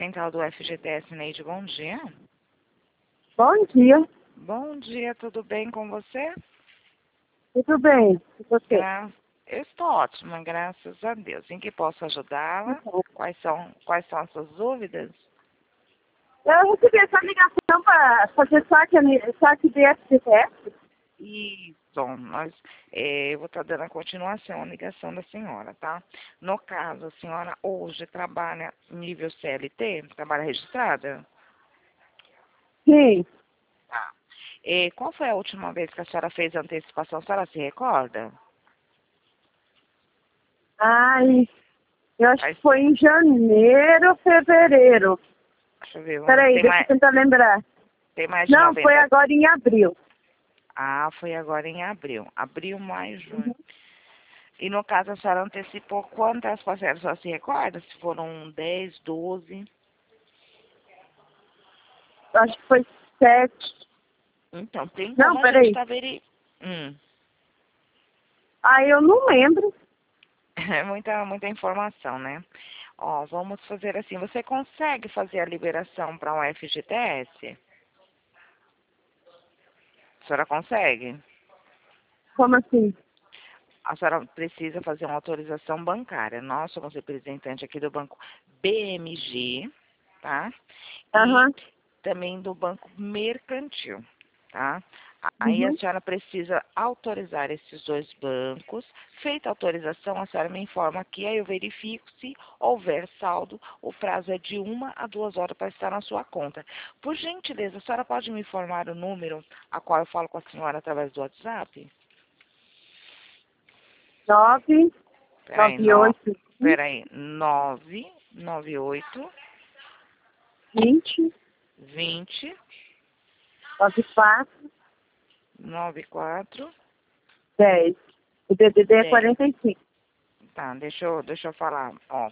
central do FGTS, Neide, bom dia. Bom dia, Bom dia, tudo bem com você? tudo bem? E você? Eu estou ótima, graças a Deus. Em que posso ajudá-la? Quais são as suas dúvidas? Eu recebi essa ligação para fazer saque de FGTS. Isso, eu vou estar dando a continuação à ligação da senhora, tá? No caso, a senhora hoje trabalha nível CLT? Trabalha registrada? Sim. Tá. Qual foi a última vez que a senhora fez a antecipação? A senhora se recorda? Ai, eu acho que foi em janeiro, fevereiro. Deixa eu ver. Peraí, deixa eu tentar lembrar. Tem mais de Não, 90. foi agora em abril. Ah, foi agora em abril. Abril, maio, junho. Uhum. E no caso, a senhora antecipou quantas parcelas? A senhora se recorda? Se foram 10, 12? Acho que foi 7. Então, tem Não, como a gente peraí. estar verificando. Ai, eu não lembro. É muita informação, né? Ó, vamos fazer assim. Você consegue fazer a liberação para um FGTS? A senhora consegue? Como assim? A senhora precisa fazer uma autorização bancária. Nós somos representante aqui do banco BMG, tá? Aham. E também do banco mercantil, tá? Aí a Uhum. senhora precisa autorizar esses dois bancos. Feita a autorização, a senhora me informa aqui, aí eu verifico se houver saldo. O prazo é de 1 a 2 horas para estar na sua conta. Por gentileza, a senhora pode me informar o número a qual eu falo com a senhora através do WhatsApp? 9, Peraí, 98, peraí, 998 20, 20 94, 94 10. O DDD é 10. 45. Tá, deixa eu falar, ó,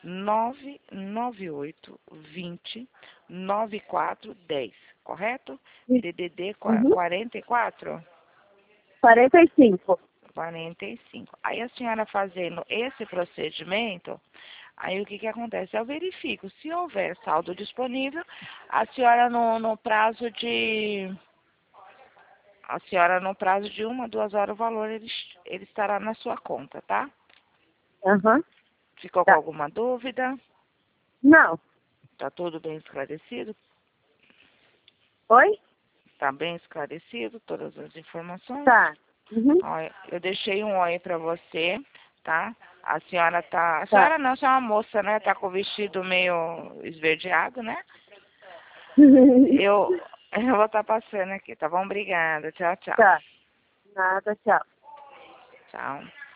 998 20 94 10, correto? DDD Uhum. 44? 45. 45. Aí a senhora fazendo esse procedimento, aí o que que acontece? Eu verifico, se houver saldo disponível, a senhora no prazo de... A senhora, no prazo de 1 a 2 horas, o valor ele estará na sua conta, tá? Aham. Ficou com Tá. alguma dúvida? Não. Tá tudo bem esclarecido? Oi? Tá bem esclarecido todas as informações? Tá. Uhum. Ó, eu deixei um oi pra você, tá? A senhora tá... A Tá. senhora não, a senhora é uma moça, né? Tá com o vestido meio esverdeado, né? Eu, eu vou estar passando aqui, tá bom? Obrigada. Tchau, tchau. Tá. Nada, tchau. Tchau.